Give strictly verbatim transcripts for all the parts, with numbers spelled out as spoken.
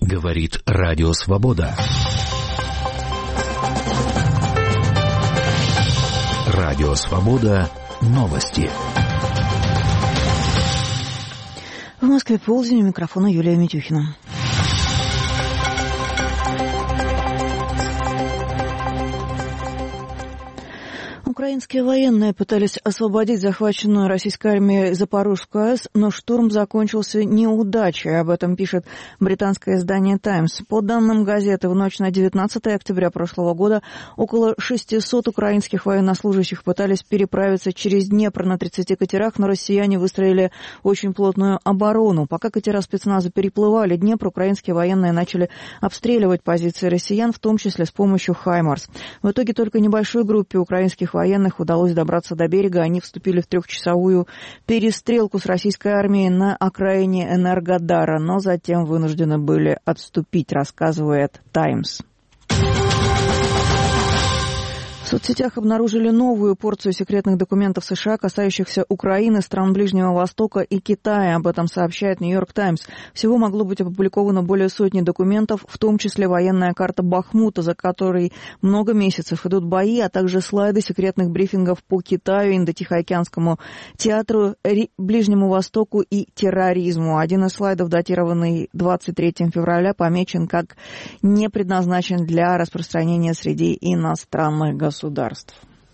Говорит Радио Свобода. Радио Свобода. Новости. В Москве полдень, у микрофона Юлия Митюхина. Украинские военные пытались освободить захваченную российской армией Запорожскую АЭС, но штурм закончился неудачей. Об этом пишет британское издание «Таймс». По данным газеты, в ночь на девятнадцатое октября прошлого года около шестисот украинских военнослужащих пытались переправиться через Днепр на тридцати катерах, но россияне выстроили очень плотную оборону. Пока катера спецназа переплывали Днепр, украинские военные начали обстреливать позиции россиян, в том числе с помощью «Хаймарс». В итоге только небольшой группе украинских военных Военных удалось добраться до берега. Они вступили в трехчасовую перестрелку с российской армией на окраине Энергодара, но затем вынуждены были отступить, рассказывает «Таймс». В соцсетях обнаружили новую порцию секретных документов США, касающихся Украины, стран Ближнего Востока и Китая. Об этом сообщает «Нью-Йорк Таймс». Всего могло быть опубликовано более сотни документов, в том числе военная карта Бахмута, за которой много месяцев идут бои, а также слайды секретных брифингов по Китаю, Индо-Тихоокеанскому театру, Ближнему Востоку и терроризму. Один из слайдов, датированный двадцать третьего февраля, помечен как не предназначен для распространения среди иностранных государств. государств.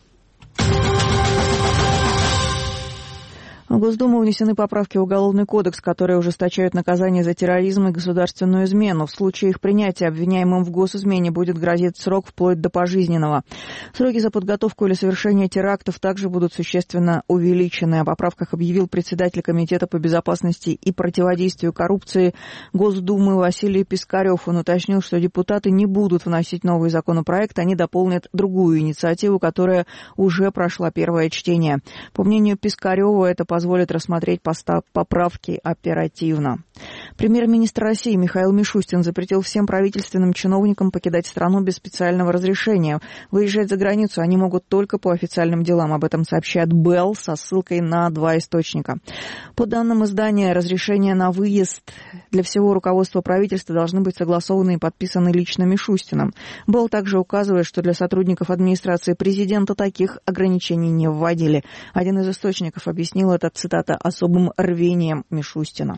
В Госдуму внесены поправки в Уголовный кодекс, которые ужесточают наказание за терроризм и государственную измену. В случае их принятия обвиняемым в госизмене будет грозить срок вплоть до пожизненного. Сроки за подготовку или совершение терактов также будут существенно увеличены. О поправках объявил председатель Комитета по безопасности и противодействию коррупции Госдумы Василий Пискарев. Он уточнил, что депутаты не будут вносить новый законопроект, они дополнят другую инициативу, которая уже прошла первое чтение. По мнению Пискарева, это позволит позволит рассмотреть поправки оперативно. Премьер-министр России Михаил Мишустин запретил всем правительственным чиновникам покидать страну без специального разрешения. Выезжать за границу они могут только по официальным делам. Об этом сообщает Белл со ссылкой на два источника. По данным издания, разрешения на выезд для всего руководства правительства должны быть согласованы и подписаны лично Мишустиным. Белл также указывает, что для сотрудников администрации президента таких ограничений не вводили. Один из источников объяснил это, цитата, особым рвением Мишустина.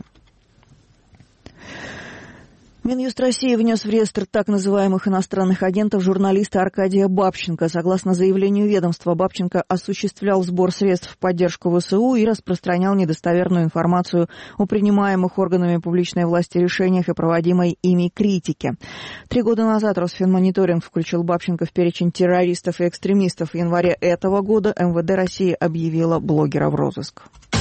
Минюст России внес в реестр так называемых иностранных агентов журналиста Аркадия Бабченко. Согласно заявлению ведомства, Бабченко осуществлял сбор средств в поддержку ВСУ и распространял недостоверную информацию о принимаемых органами публичной власти решениях и проводимой ими критике. Три года назад Росфинмониторинг включил Бабченко в перечень террористов и экстремистов. В январе этого года эм вэ дэ России объявила блогера в розыск.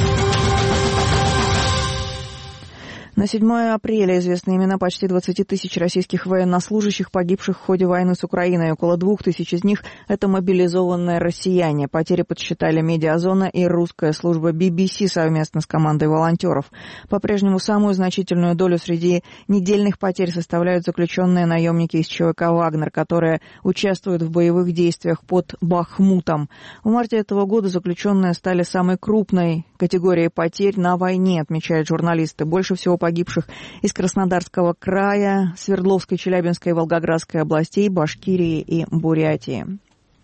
На седьмое апреля известны имена почти двадцати тысяч российских военнослужащих, погибших в ходе войны с Украиной. Около двух тысяч из них – это мобилизованные россияне. Потери подсчитали «Медиазона» и русская служба би би си совместно с командой волонтеров. По-прежнему самую значительную долю среди недельных потерь составляют заключенные наемники из ЧВК «Вагнер», которые участвуют в боевых действиях под Бахмутом. В марте этого года заключенные стали самой крупной категорией потерь на войне, отмечают журналисты. Больше всего погибших из Краснодарского края, Свердловской, Челябинской и Волгоградской областей, Башкирии и Бурятии.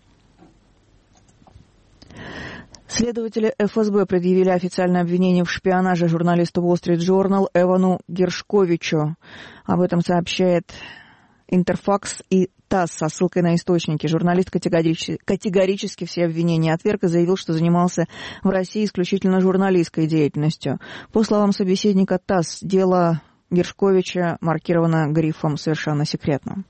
Следователи эф эс бэ предъявили официальное обвинение в шпионаже журналисту Wall Street Journal Эвану Гершковичу. Об этом сообщает Интерфакс и ТАСС со ссылкой на источники. Журналист категорически, категорически все обвинения отверг и заявил, что занимался в России исключительно журналистской деятельностью. По словам собеседника ТАСС, дело Гершковича маркировано грифом «совершенно секретно».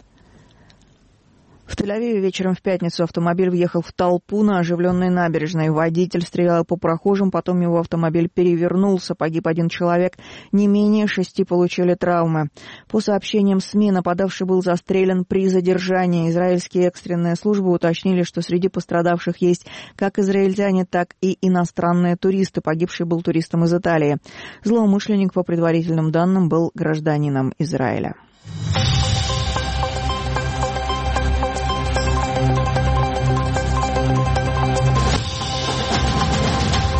В Тель-Авиве вечером в пятницу автомобиль въехал в толпу на оживленной набережной. Водитель стрелял по прохожим, потом его автомобиль перевернулся. Погиб один человек, не менее шести получили травмы. По сообщениям СМИ, нападавший был застрелен при задержании. Израильские экстренные службы уточнили, что среди пострадавших есть как израильтяне, так и иностранные туристы. Погибший был туристом из Италии. Злоумышленник, по предварительным данным, был гражданином Израиля.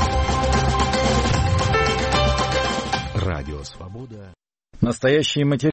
Радио Свобода. Настоящие материалы.